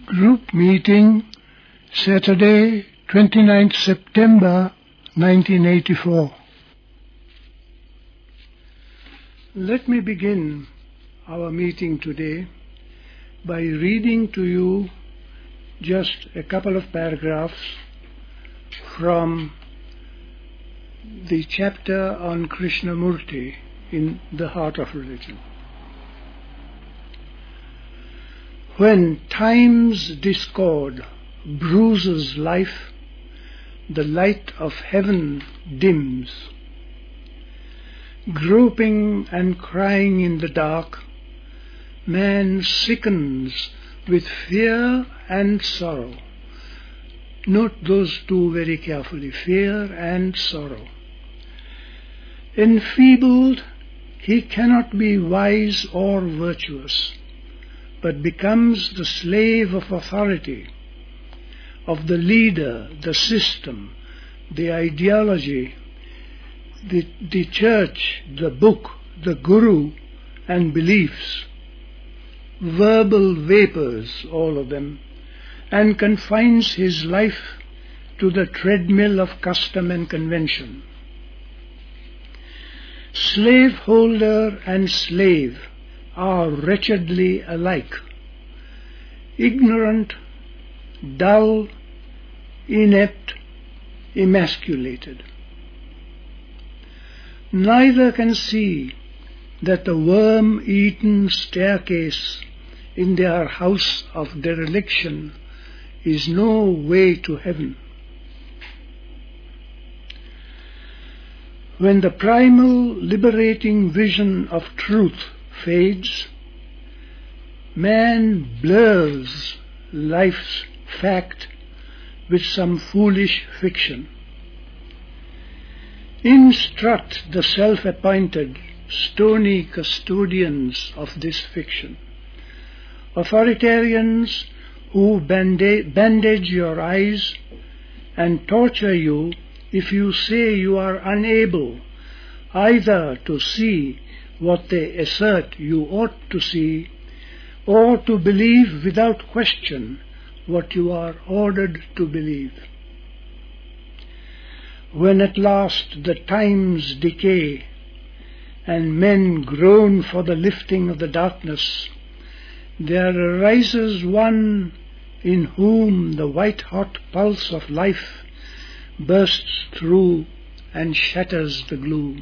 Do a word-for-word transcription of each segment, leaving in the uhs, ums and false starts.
Group meeting, Saturday, twenty-ninth September nineteen eighty-four. Let me begin our meeting today by reading to you just a couple of paragraphs from the chapter on Krishnamurti in The Heart of Religion. When time's discord bruises life, the light of heaven dims. Groping and crying in the dark, man sickens with fear and sorrow. Note those two very carefully, fear and sorrow. Enfeebled, he cannot be wise or virtuous, but becomes the slave of authority, of the leader, the system, the ideology, the, the church, the book, the guru, and beliefs, verbal vapors, all of them, and confines his life to the treadmill of custom and convention. Slaveholder and slave are wretchedly alike, ignorant, dull, inept, emasculated. Neither can see that the worm-eaten staircase in their house of dereliction is no way to heaven. When the primal liberating vision of truth fades, man blurs life's fact with some foolish fiction. Instruct the self-appointed, stony custodians of this fiction, authoritarians who banda- bandage your eyes and torture you if you say you are unable either to see what they assert you ought to see, or to believe without question what you are ordered to believe. When at last the times decay, and men groan for the lifting of the darkness, there arises one in whom the white-hot pulse of life bursts through and shatters the gloom.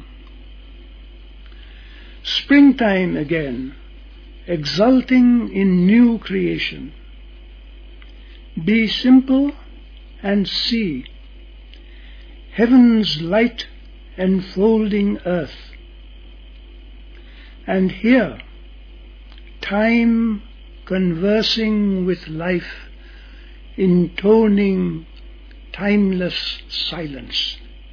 Springtime again, exulting in new creation. Be simple and see heaven's light enfolding earth. And here, time conversing with life, intoning timeless silence.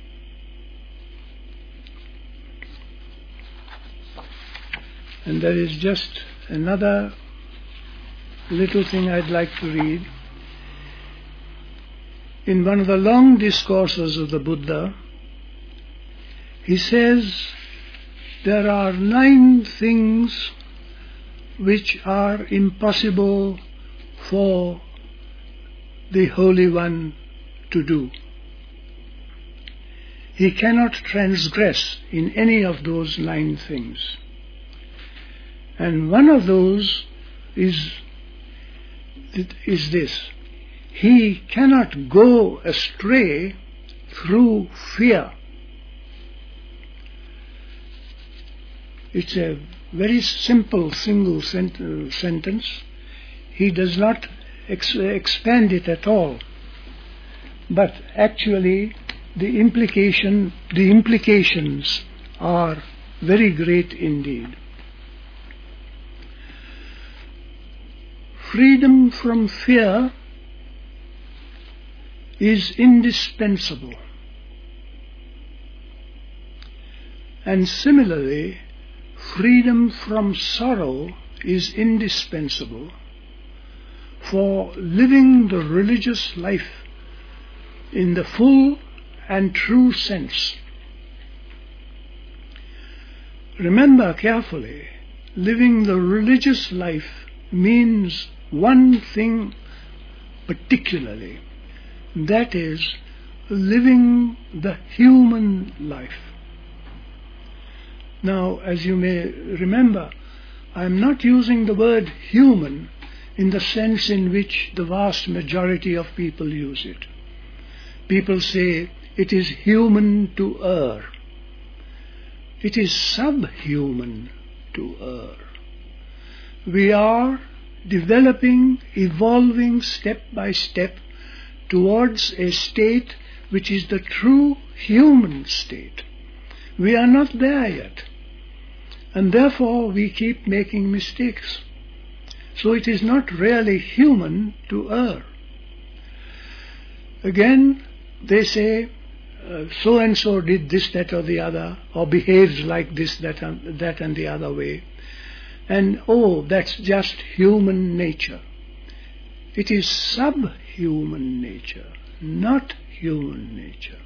And there is just another little thing I'd like to read. In one of the long discourses of the Buddha, he says, there are nine things which are impossible for the Holy One to do. He cannot transgress in any of those nine things. And one of those is, is this. He cannot go astray through fear. It's a very simple single sent- sentence. He does not ex- expand it at all. But actually the implication, the implications are very great indeed. Freedom from fear is indispensable. And similarly, freedom from sorrow is indispensable for living the religious life in the full and true sense. Remember carefully, living the religious life means one thing particularly. That is, living the human life. Now, as you may remember, I am not using the word human in the sense in which the vast majority of people use it. People say it is human to err. It is subhuman to err. We are developing, evolving step by step towards a state which is the true human state. We are not there yet, and therefore we keep making mistakes. So it is not really human to err. Again, they say, uh, so-and-so did this, that or the other, or behaves like this, that and, that and the other way. And, oh, that's just human nature. It is subhuman nature, not human nature.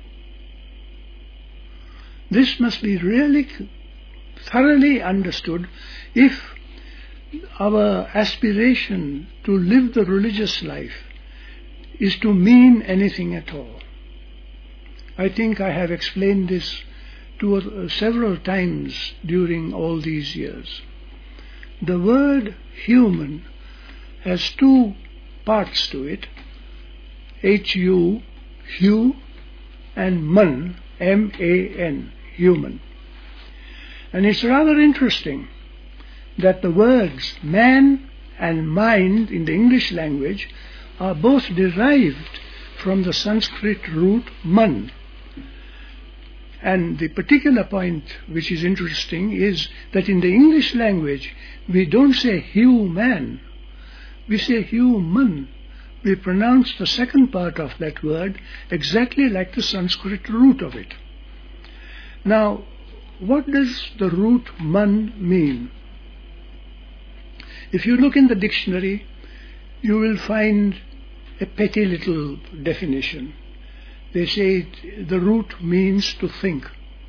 This must be really thoroughly understood if our aspiration to live the religious life is to mean anything at all. I think I have explained this to uh, several times during all these years. The word human has two parts to it, H-U, hu, and man, M A N, human. And it's rather interesting that the words man and mind in the English language are both derived from the Sanskrit root man. And the particular point which is interesting is that in the English language we don't say human, we say human. We pronounce the second part of that word exactly like the Sanskrit root of it. Now, what does the root man mean? If you look in the dictionary, you will find a petty little definition. They say it, the root means to think.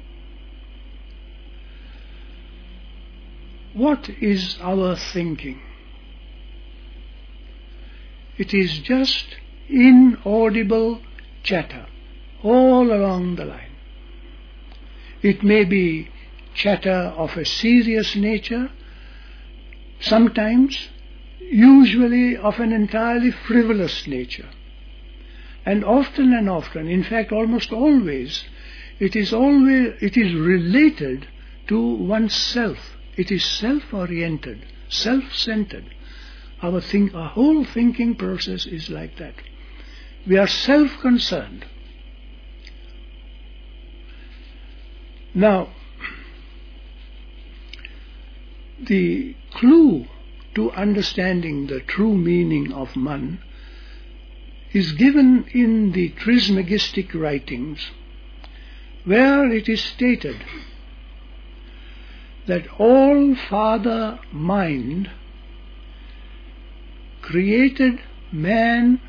What is our thinking? It is just inaudible chatter all along the line. It may be chatter of a serious nature, sometimes, usually of an entirely frivolous nature. And often and often, in fact almost always, it is always it is related to oneself. It is self-oriented, self-centered. Our think, our whole thinking process is like that. We are self-concerned. Now, the clue to understanding the true meaning of man is given in the Trismegistic writings, where it is stated that all Father Mind created man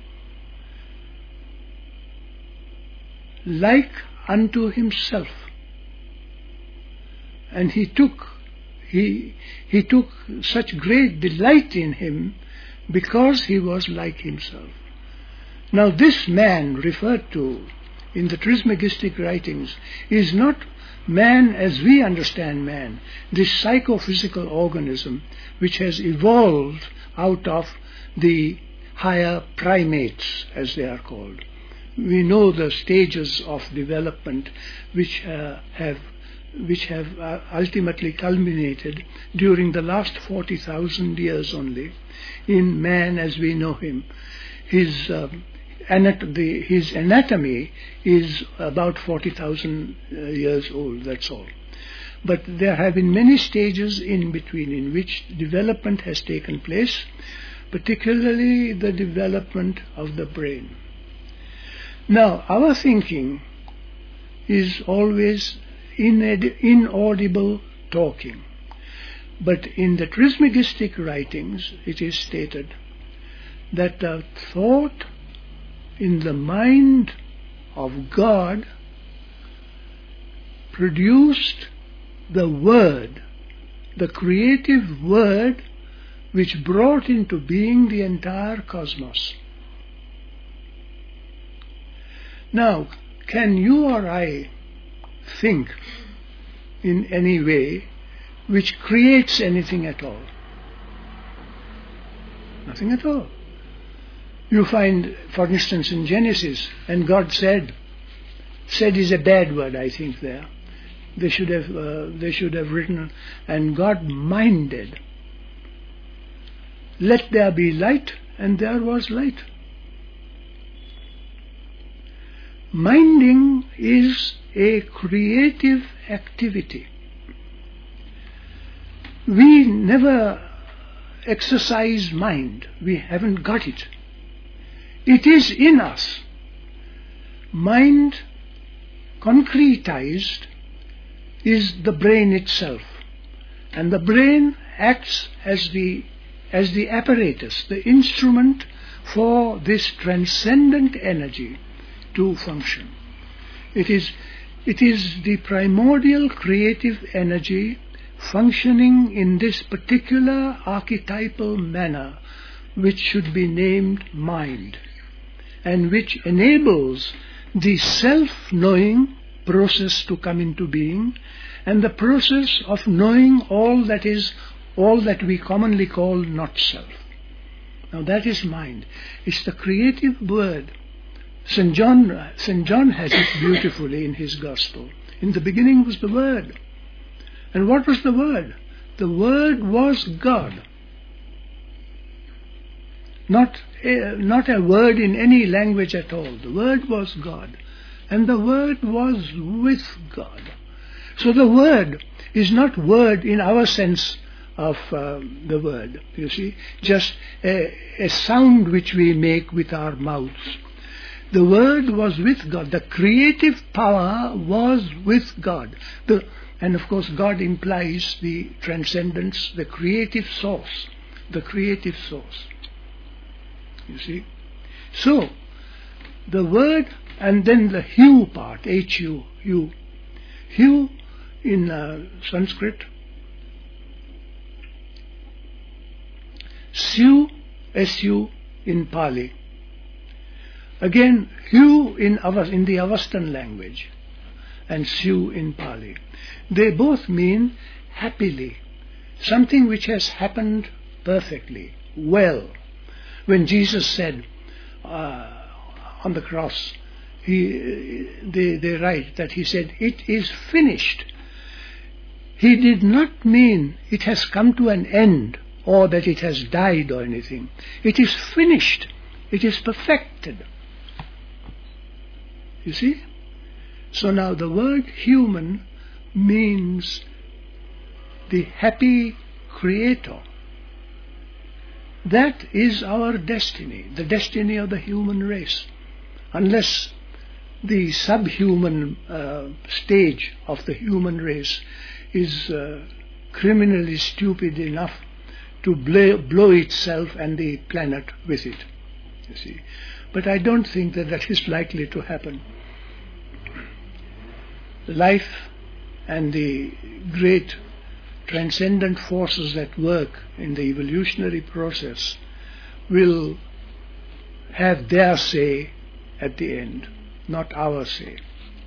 like unto himself, and he took he he took such great delight in him because he was like himself. Now this man referred to in the Trismegistic writings is not man as we understand man, this psychophysical organism which has evolved out of the higher primates, as they are called. We know the stages of development which uh, have which have uh, ultimately culminated during the last forty thousand years only in man as we know him. His uh, Anat- the, his anatomy is about forty thousand uh, years old, that's all. But there have been many stages in between in which development has taken place, particularly the development of the brain. Now, our thinking is always ined- inaudible talking. But in the Trismegistic writings, it is stated that the thought in the mind of God produced the word, the creative word which brought into being the entire cosmos. Now, can you or I think in any way which creates anything at all? Nothing at all. You find, for instance, in Genesis, and God said, said is a bad word, I think, there. They should have, uh, they should have written, and God minded. Let there be light, and there was light. Minding is a creative activity. We never exercise mind. We haven't got it. It is in us. Mind, concretized, is the brain itself. And the brain acts as the, as the apparatus, the instrument for this transcendent energy to function. It is, it is the primordial creative energy functioning in this particular archetypal manner, which should be named mind, and which enables the self-knowing process to come into being, and the process of knowing all that is, all that we commonly call not self. Now that is mind. It's the creative word. Saint John, Saint John has it beautifully in his Gospel. In the beginning was the Word. And what was the Word? The Word was God. Not a, not a word in any language at all. The Word was God. And the Word was with God. So the Word is not word in our sense of uh, the word, you see, just a, a sound which we make with our mouths. The Word was with God. The creative power was with God. The, and of course God implies the transcendence, the creative source. The creative source. You see? So, the Word, and then the Hu part, H U, Hu. Hu in uh, Sanskrit, Su, S U in Pali. Again, Hu in, Avas, in the Avastan language, and Su in Pali. They both mean happily, something which has happened perfectly, well. When Jesus said uh, on the cross, he, they, they write that he said, "It is finished." He did not mean it has come to an end, or that it has died or anything. It is finished. It is perfected. You see? So now the word human means the happy creator. That is our destiny, the destiny of the human race. Unless the subhuman uh, stage of the human race is uh, criminally stupid enough to blow, blow itself and the planet with it, you see. But I don't think that that is likely to happen. Life and the great transcendent forces that work in the evolutionary process will have their say at the end, not our say.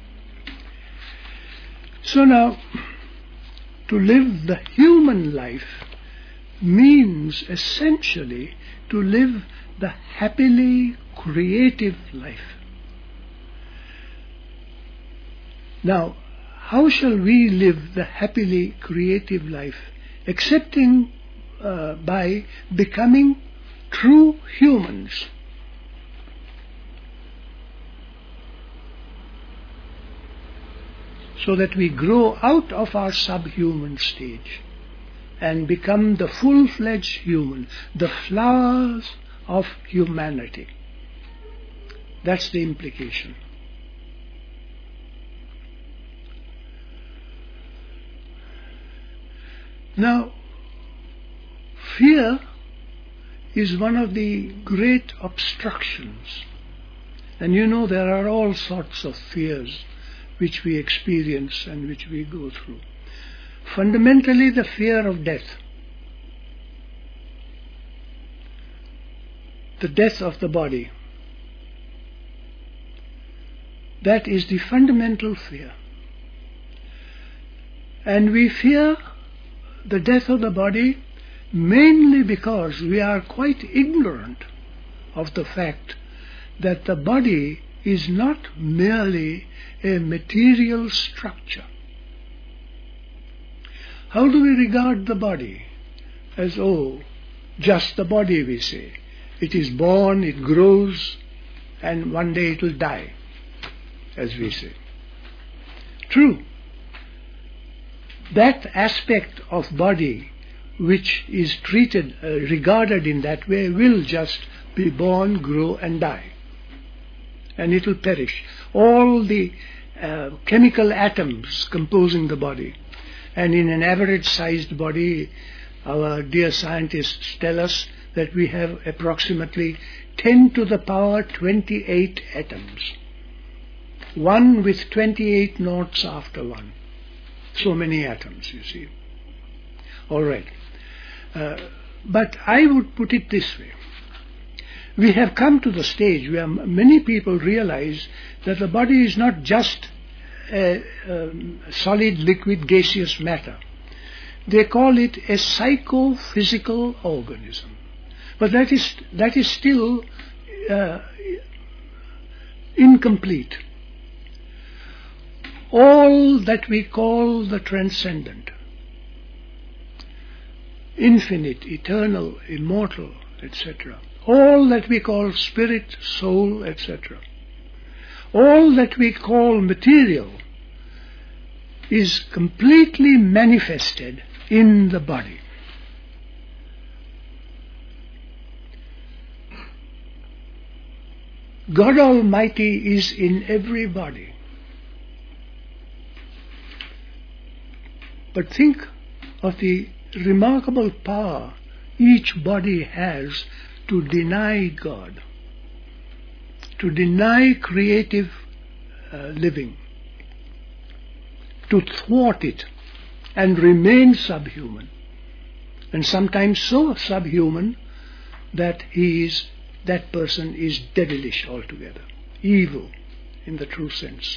So now, to live the human life means essentially to live the happily creative life. Now, how shall we live the happily creative life? Excepting uh, by becoming true humans. So that we grow out of our subhuman stage and become the full-fledged human, the flowers of humanity. That's the implication. Now, fear is one of the great obstructions. And you know there are all sorts of fears which we experience and which we go through. Fundamentally, the fear of death. The death of the body. That is the fundamental fear. And we fear the death of the body mainly because we are quite ignorant of the fact that the body is not merely a material structure. How do we regard the body? As, oh, just the body, we say. It is born, it grows, and one day it will die, as we say. True. That aspect of body which is treated, uh, regarded in that way, will just be born, grow and die. And it will perish. All the uh, chemical atoms composing the body. And in an average-sized body, our dear scientists tell us that we have approximately ten to the power twenty-eight atoms. One with twenty-eight noughts after one. So many atoms, you see. All right. Uh, but I would put it this way. We have come to the stage where many people realize that the body is not just a, a solid, liquid, gaseous matter. They call it a psychophysical organism. But that is, that is still uh, incomplete. All that we call the transcendent, infinite, eternal, immortal, et cetera, all that we call spirit, soul, et cetera, all that we call material is completely manifested in the body. God Almighty is in every body. But think of the remarkable power each body has to deny God, to deny creative uh, living, to thwart it and remain subhuman, and sometimes so subhuman that he is, that person is devilish altogether, evil in the true sense.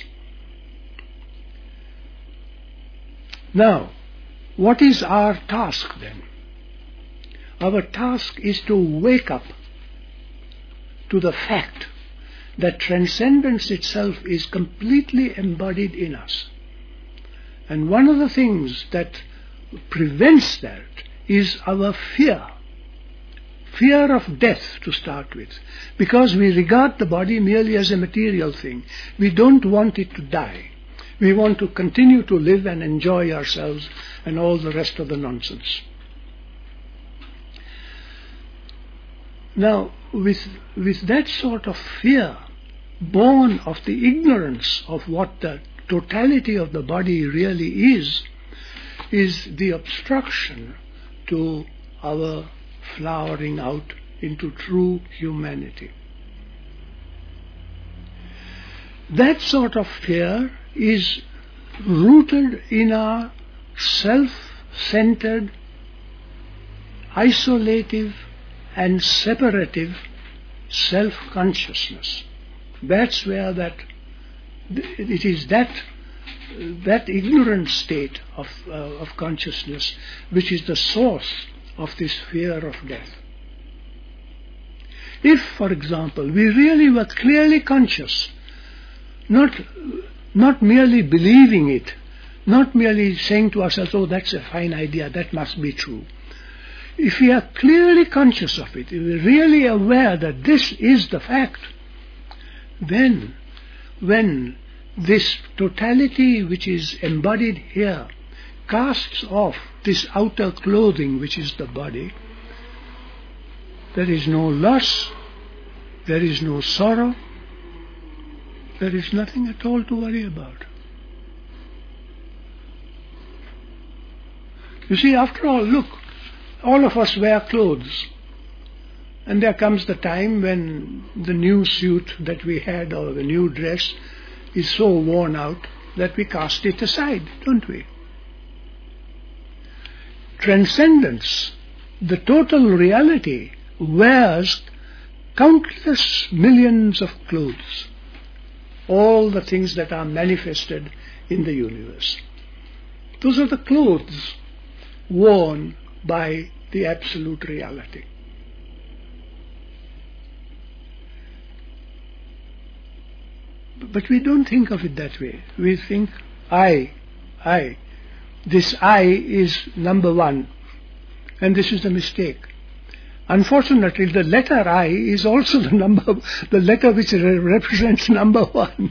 Now, what is our task then? Our task is to wake up to the fact that transcendence itself is completely embodied in us. And one of the things that prevents that is our fear. Fear of death, to start with. Because we regard the body merely as a material thing. We don't want it to die. We want to continue to live and enjoy ourselves and all the rest of the nonsense. Now, with, with that sort of fear, born of the ignorance of what the totality of the body really is, is the obstruction to our flowering out into true humanity. That sort of fear is rooted in our self-centered, isolative and separative self-consciousness. That's where that, it is that, that ignorant state of, uh, of consciousness which is the source of this fear of death. If, for example, we really were clearly conscious, not, not merely believing it, not merely saying to ourselves, oh, that's a fine idea, that must be true. If we are clearly conscious of it, if we are really aware that this is the fact, then when this totality which is embodied here casts off this outer clothing which is the body, there is no loss, there is no sorrow, there is nothing at all to worry about. You see, after all, look, all of us wear clothes. And there comes the time when the new suit that we had or the new dress is so worn out that we cast it aside, don't we? Transcendence, the total reality, wears countless millions of clothes. all the things that are manifested in the universe. Those are the clothes worn by the absolute reality. But we don't think of it that way. We think, I, I. This I is number one. And this is the mistake. Unfortunately, the letter I is also the number, the letter which re- represents number one.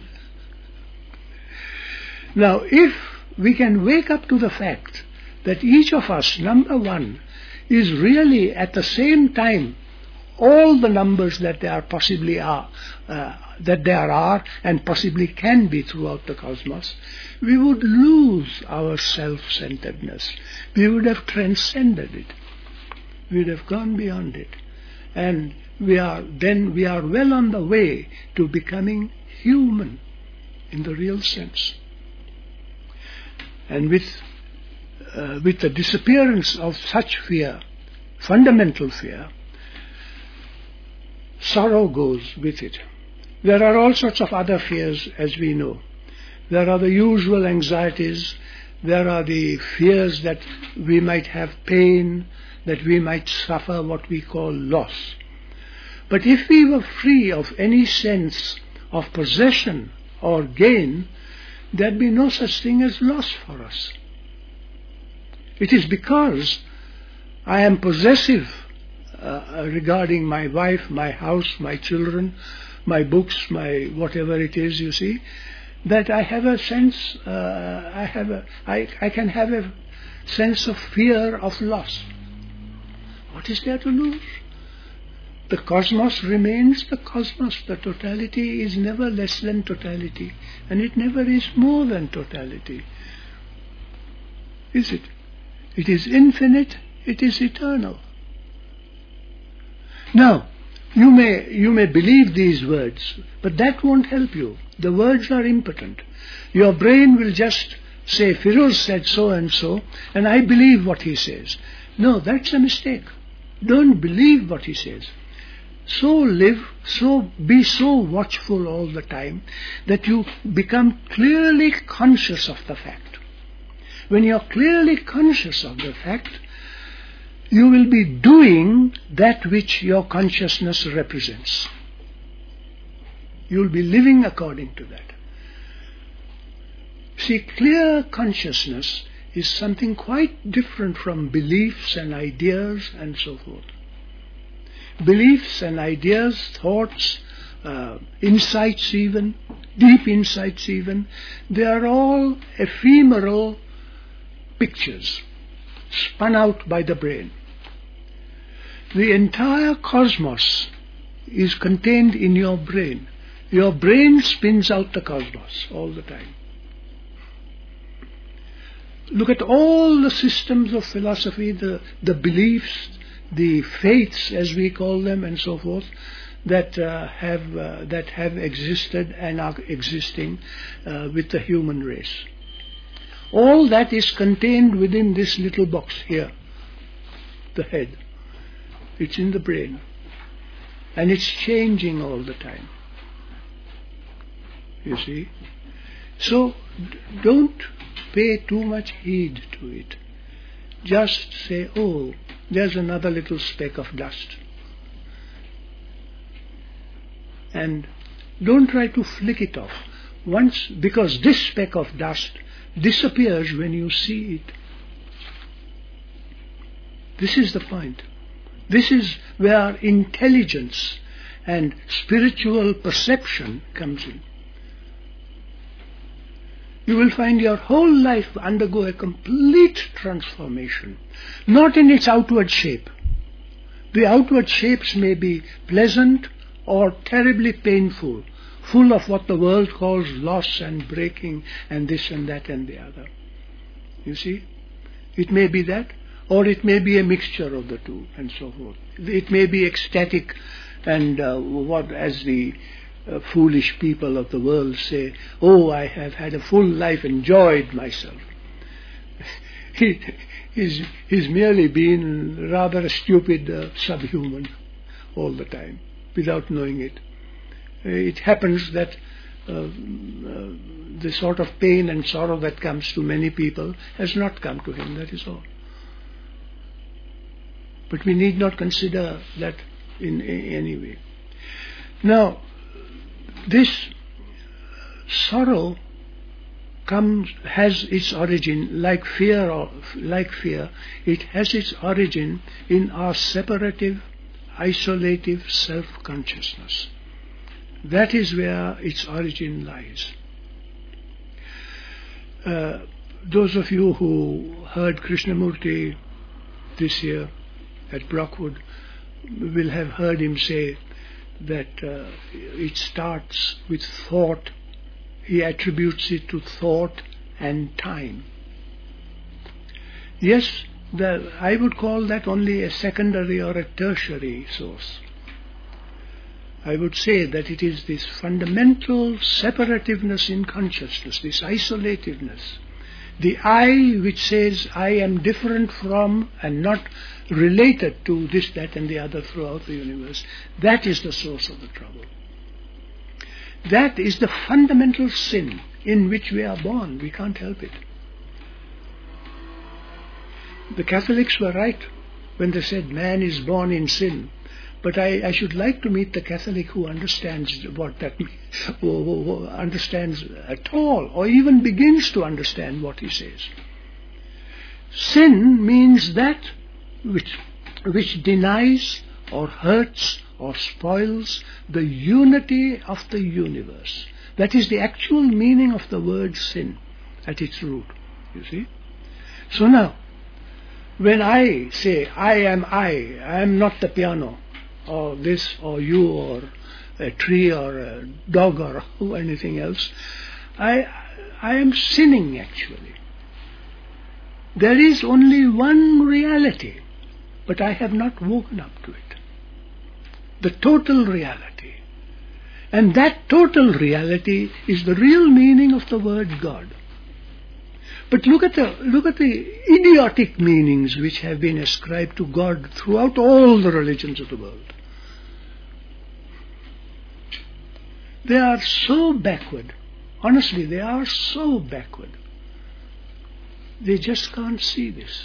Now, if we can wake up to the fact that each of us, number one, is really at the same time all the numbers that there possibly are, uh, that there are and possibly can be throughout the cosmos, we would lose our self-centeredness. We would have transcended it. We would have gone beyond it. And we are then we are well on the way to becoming human in the real sense. And with uh, with the disappearance of such fear, fundamental fear, sorrow goes with it. There are all sorts of other fears, as we know. There are the usual anxieties. There are the fears that we might have pain, that we might suffer what we call loss. But if we were free of any sense of possession or gain, there'd be no such thing as loss for us. It is because I am possessive uh, regarding my wife, my house, my children, my books, my whatever it is, you see, that I have a sense, uh, I have a, I, I can have a sense of fear of loss. What is there to lose? The cosmos remains the cosmos. The totality is never less than totality, and it never is more than totality. Is it? It is infinite, it is eternal. Now, you may, you may believe these words, but that won't help you. The words are impotent. Your brain will just say, Firoz said so and so, and I believe what he says. No, that's a mistake. Don't believe what he says. So live, so be so watchful all the time that you become clearly conscious of the fact. When you are clearly conscious of the fact, you will be doing that which your consciousness represents. You will be living according to that. See, clear consciousness is something quite different from beliefs and ideas and so forth. Beliefs and ideas, thoughts, uh, insights even, deep insights even, they are all ephemeral pictures spun out by the brain. The entire cosmos is contained in your brain. Your brain spins out the cosmos all the time. Look at all the systems of philosophy, the, the beliefs, the faiths as we call them and so forth, that uh, have uh, that have existed and are existing uh, with the human race. All that is contained within this little box here, the head. It's in the brain. And it's changing all the time. You see? So don't pay too much heed to it. Just say, oh, there's another little speck of dust. And don't try to flick it off. Once, because this speck of dust disappears when you see it. This is the point. This is where intelligence and spiritual perception comes in. You will find your whole life undergo a complete transformation, not in its outward shape. The outward shapes may be pleasant or terribly painful, full of what the world calls loss and breaking and this and that and the other. You see? It may be that, or it may be a mixture of the two and so forth. It may be ecstatic and uh, what as the uh, foolish people of the world say, oh, I have had a full life, enjoyed myself. he, he's, he's merely been rather a stupid uh, subhuman all the time, without knowing it. It happens that uh, uh, the sort of pain and sorrow that comes to many people has not come to him, that is all. But we need not consider that in, in any way. Now, this sorrow comes, has its origin, like fear, or like fear, it has its origin in our separative, isolative self-consciousness. That is where its origin lies. Uh, those of you who heard Krishnamurti this year at Brockwood will have heard him say that uh, it starts with thought. He attributes it to thought and time. Yes, the, I would call that only a secondary or a tertiary source. I would say that it is this fundamental separativeness in consciousness, this isolativeness, the I which says I am different from and not related to this, that and the other throughout the universe. That is the source of the trouble. That is the fundamental sin in which we are born. We can't help it. The Catholics were right when they said man is born in sin. But I, I should like to meet the Catholic who understands what that means, who, who, who understands at all, or even begins to understand what he says. Sin means that which, which denies or hurts or spoils the unity of the universe. That is the actual meaning of the word sin at its root, you see. So now, when I say, I am I, I am not the piano, or this, or you, or a tree, or a dog, or anything else, I, I am sinning actually. There is only one reality, but I have not woken up to it. The total reality. And that total reality is the real meaning of the word God. But look at the look at the idiotic meanings which have been ascribed to God throughout all the religions of the world. They are so backward. Honestly, they are so backward. They just can't see this.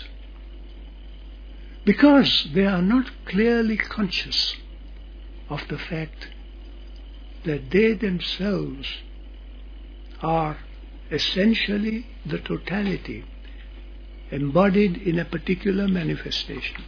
Because they are not clearly conscious of the fact that they themselves are essentially the totality embodied in a particular manifestation.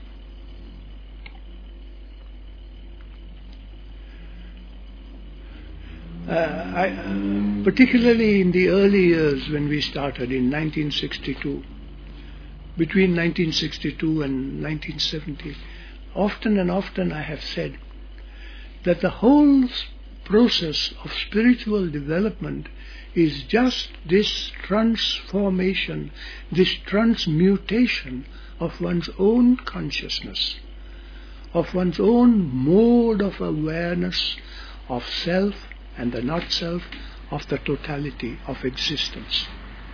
Uh, I, uh, particularly in the early years when we started in nineteen sixty-two, between nineteen sixty-two and nineteen seventy, often and often I have said that the whole process of spiritual development is just this transformation, this transmutation of one's own consciousness, of one's own mode of awareness of self and the not self, of the totality of existence.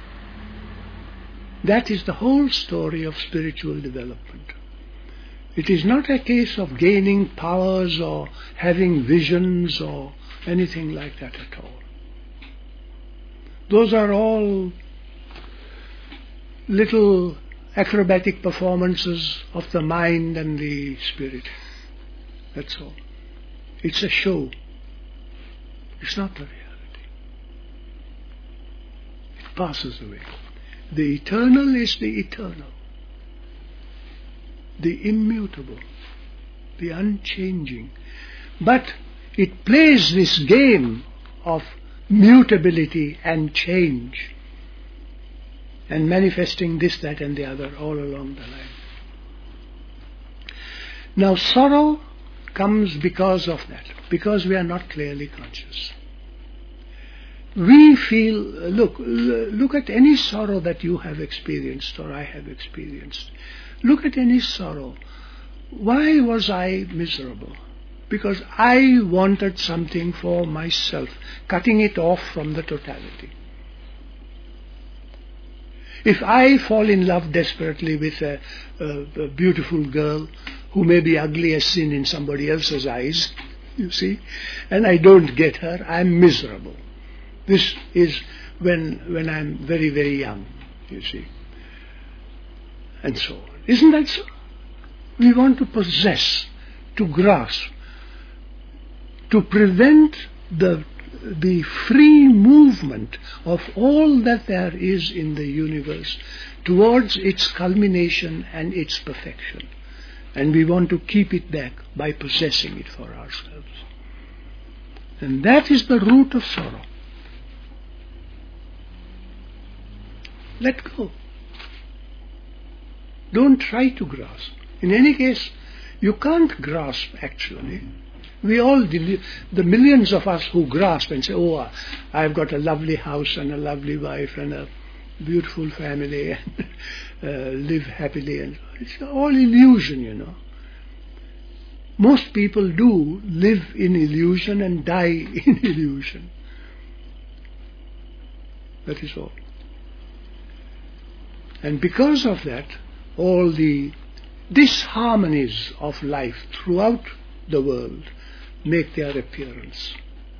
That is the whole story of spiritual development. It is not a case of gaining powers or having visions or anything like that at all. Those are all little acrobatic performances of the mind and the spirit. That's all. It's a show. It's not the reality. It passes away. The eternal is the eternal, the immutable, the unchanging. But it plays this game of mutability and change and manifesting this, that and the other all along the line. Now sorrow comes because of that, because we are not clearly conscious. We feel, look, look at any sorrow that you have experienced or I have experienced. Look at any sorrow. Why was I miserable? Because I wanted something for myself, cutting it off from the totality. If I fall in love desperately with a, a, a beautiful girl who may be ugly as sin in somebody else's eyes, you see, and I don't get her, I'm miserable. This is when when I'm very, very young, you see. And so on. Isn't that so? We want to possess, to grasp, to prevent the the free movement of all that there is in the universe towards its culmination and its perfection. And we want to keep it back by possessing it for ourselves. And that is the root of sorrow. Let go. Don't try to grasp. In any case, you can't grasp actually. We all, the millions of us who grasp and say, oh, I've got a lovely house and a lovely wife and a beautiful family and uh, live happily. And it's all illusion, you know. Most people do live in illusion and die in illusion. That is all. And because of that, all the disharmonies of life throughout the world make their appearance.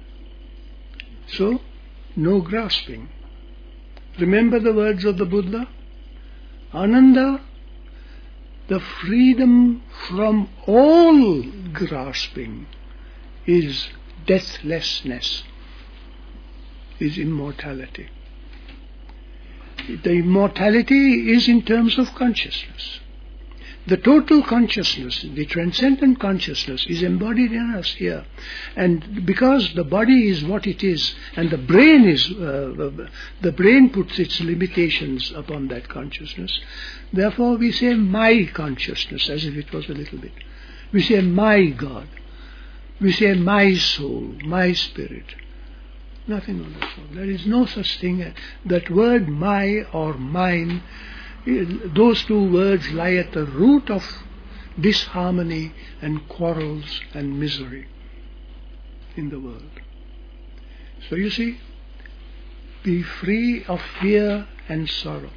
So, no grasping. Remember the words of the Buddha? Ananda, the freedom from all grasping is deathlessness, is immortality. The immortality is in terms of consciousness. The total consciousness, the transcendent consciousness is embodied in us here. And because the body is what it is, and the brain is, uh, the brain puts its limitations upon that consciousness, therefore we say my consciousness as if it was a little bit. We say my God. We say my soul, my spirit. Nothing of the sort. There is no such thing as that word my or mine. Those two words lie at the root of disharmony and quarrels and misery in the world. So you see, be free of fear and sorrow.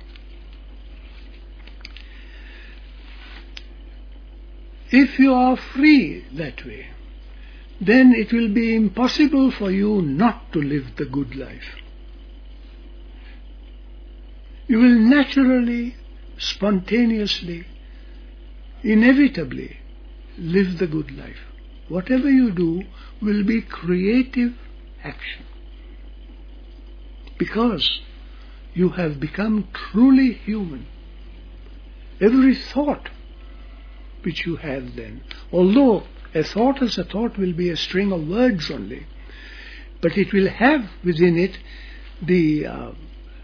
If you are free that way, then it will be impossible for you not to live the good life. You will naturally, spontaneously, inevitably live the good life. Whatever you do will be creative action. Because you have become truly human. Every thought which you have then, although a thought as a thought will be a string of words only, but it will have within it the uh,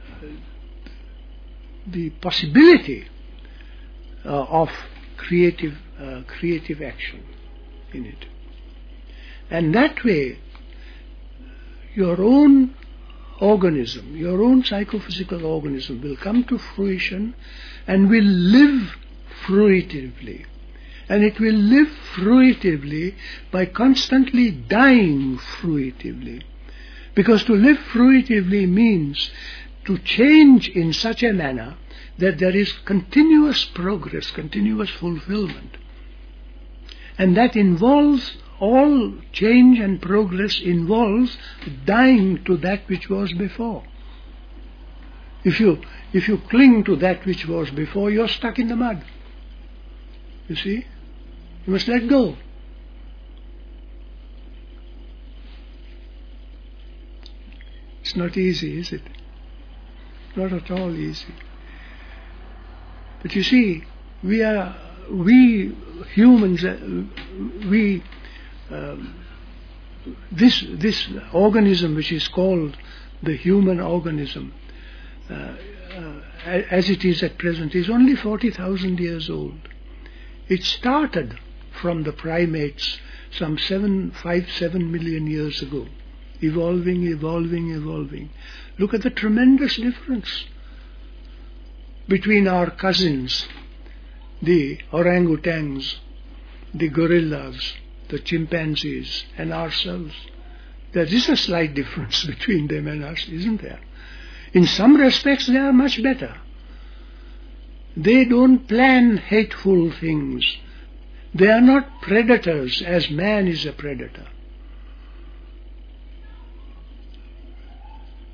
the possibility uh, of creative uh, creative action in it. And that way, your own organism, your own psychophysical organism will come to fruition and will live fruitively. And it will live fruitively by constantly dying fruitively. Because to live fruitively means to change in such a manner that there is continuous progress, continuous fulfillment. And that involves, all change and progress involves dying to that which was before. If you, if you cling to that which was before, you're stuck in the mud. You see? You must let go. It's not easy, is it? Not at all easy. But you see, we are, we humans, uh, we, um, this this organism which is called the human organism, uh, uh, as it is at present, is only forty thousand years old. It started from the primates some seven, five, seven million years ago, evolving, evolving, evolving. Look at the tremendous difference between our cousins, the orangutans, the gorillas, the chimpanzees, and ourselves. There is a slight difference between them and us, isn't there? In some respects, they are much better. They don't plan hateful things. They are not predators as man is a predator.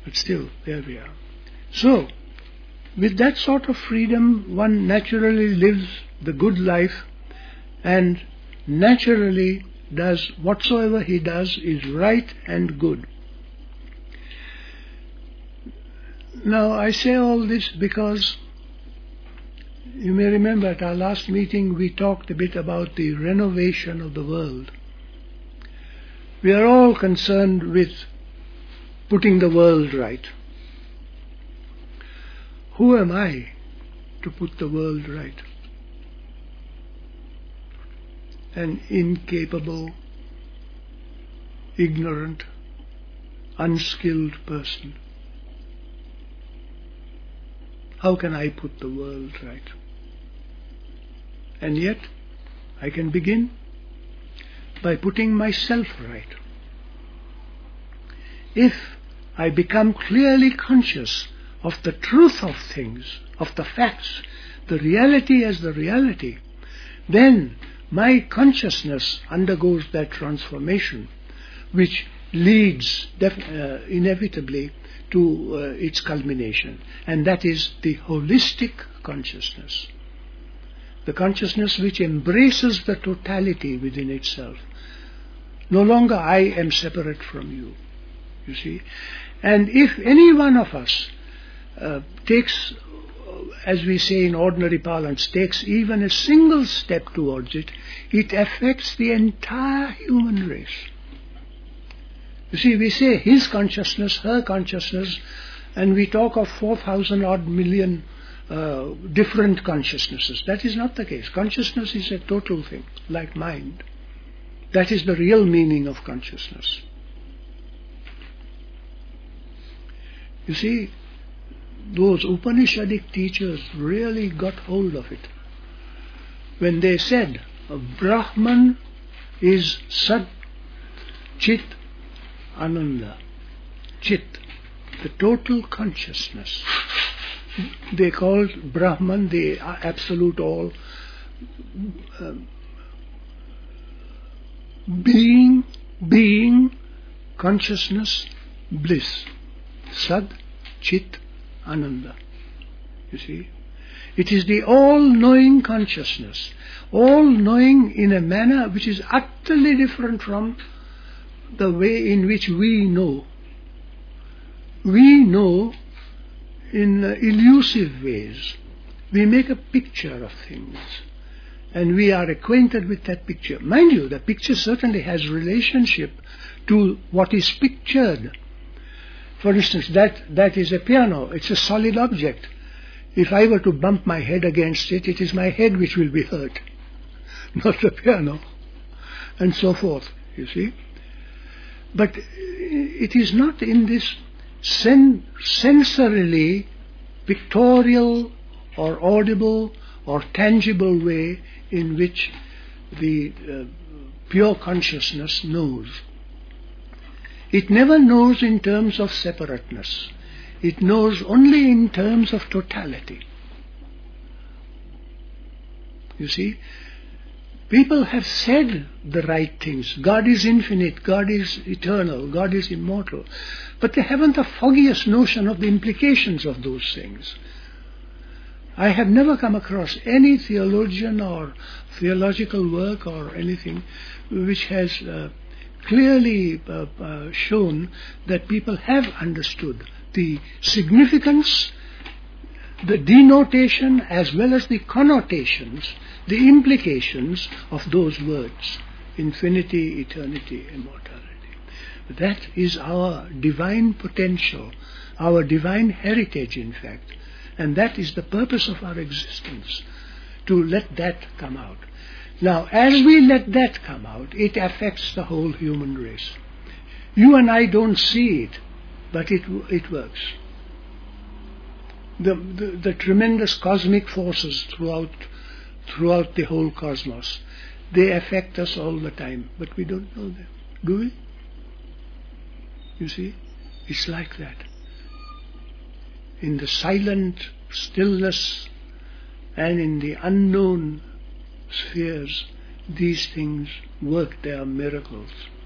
But still, there we are. So, with that sort of freedom, one naturally lives the good life and naturally does whatsoever he does is right and good. Now, I say all this because you may remember at our last meeting we talked a bit about the renovation of the world. We are all concerned with putting the world right. Who am I to put the world right? An incapable, ignorant, unskilled person. How can I put the world right? And yet, I can begin by putting myself right. If I become clearly conscious of the truth of things, of the facts, the reality as the reality, then my consciousness undergoes that transformation which leads def- uh, inevitably to uh, its culmination, and that is the holistic consciousness. The consciousness which embraces the totality within itself. No longer I am separate from you, you see. And if any one of us uh, takes, as we say in ordinary parlance, takes even a single step towards it, it affects the entire human race. You see, we say his consciousness, her consciousness, and we talk of four thousand odd million uh, different consciousnesses. That is not the case. Consciousness is a total thing, like mind. That is the real meaning of consciousness. You see, those Upanishadic teachers really got hold of it. When they said, Brahman is Sat, Chit, Ananda. Chit, the total consciousness. They called Brahman the absolute all. Uh, being, being, consciousness, bliss. Sad, Chit, Ananda. You see? It is the all-knowing consciousness. All-knowing in a manner which is utterly different from the way in which we know. We know in uh, elusive ways. We make a picture of things, and we are acquainted with that picture. Mind you, the picture certainly has relationship to what is pictured. For instance, that, that is a piano. It's a solid object. If I were to bump my head against it, it is my head which will be hurt, not the piano, and so forth, you see. But it is not in this sen- sensorily pictorial or audible or tangible way in which the uh, pure consciousness knows. It never knows in terms of separateness. It knows only in terms of totality. You see, people have said the right things. God is infinite, God is eternal, God is immortal. But they haven't the foggiest notion of the implications of those things. I have never come across any theologian or theological work or anything which has uh, clearly uh, uh, shown that people have understood the significance, the denotation as well as the connotations, the implications of those words, infinity, eternity, immortality. That is our divine potential, our divine heritage in fact, and that is the purpose of our existence, to let that come out. Now, as we let that come out, it affects the whole human race. You and I don't see it, but it it works. The, the, the tremendous cosmic forces throughout throughout the whole cosmos, they affect us all the time, but we don't know them, do we? You see, it's like that. In the silent stillness and in the unknown spheres, these things work their miracles.